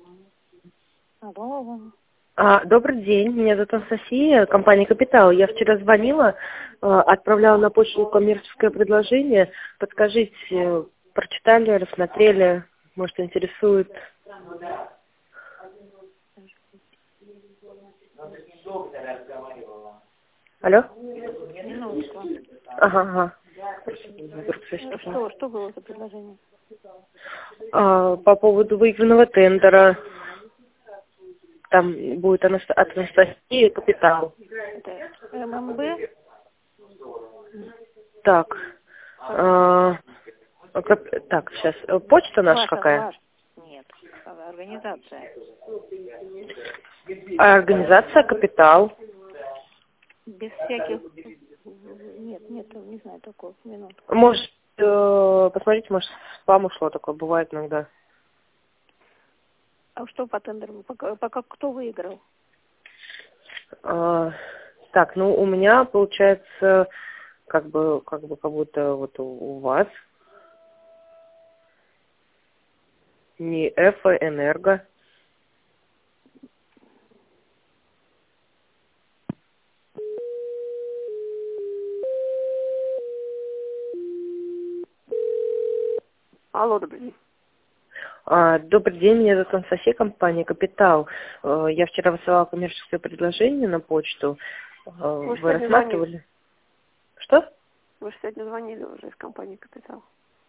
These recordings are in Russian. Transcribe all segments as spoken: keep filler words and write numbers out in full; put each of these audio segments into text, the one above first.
Алло. А, добрый день, меня зовут Анастасия, компания «Капитал». Я вчера звонила, а, отправляла на почту коммерческое предложение. Подскажите, прочитали, рассмотрели, может, интересует? Алло? Минутку. Ага, ага. Что, что было за предложение? А, по поводу выигранного тендера. Там будет Анаст- от Анастасии «Капитал». Это ММБ? Так. А, кап- так, сейчас. Почта наша Ваша, какая? ваша. Нет, организация. А организация «Капитал». Без всяких... Нет, нет, не знаю такого. Минутку. Может, э, посмотрите, может, в спам ушло, такое бывает иногда. А что по тендеру? Пока, пока кто выиграл? А, так, ну, у меня получается, как бы, как бы, как будто вот у, у вас не Эфа Энерго. Алло, добрый день. А, добрый день, меня зовут Анастасия, компания «Капитал». Э, Я вчера высылала коммерческое предложение на почту. Э, Вы Вы сегодня звонили? рассматривали? Что? Вы же сегодня звонили уже из компании «Капитал».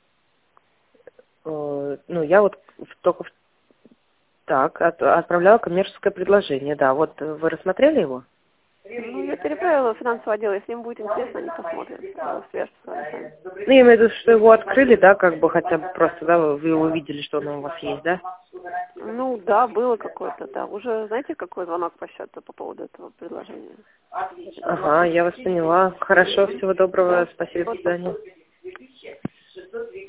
Э, Ну, я вот в- только в- так от- отправляла коммерческое предложение, да. Вот э, вы рассмотрели его? Ну, я переправила в финансовый отдел. Если им будет интересно, они посмотрят. э, Свяжутся с вами сами. Ну, я имею в виду, что его открыли, да, как бы хотя бы просто, да, вы вы увидели, что он у вас есть, да? Ну, да, было какое-то, да. Уже знаете, какой звонок по счету по поводу этого предложения? Ага, я вас поняла. Хорошо, всего доброго, Да. спасибо, до Вот, свидания.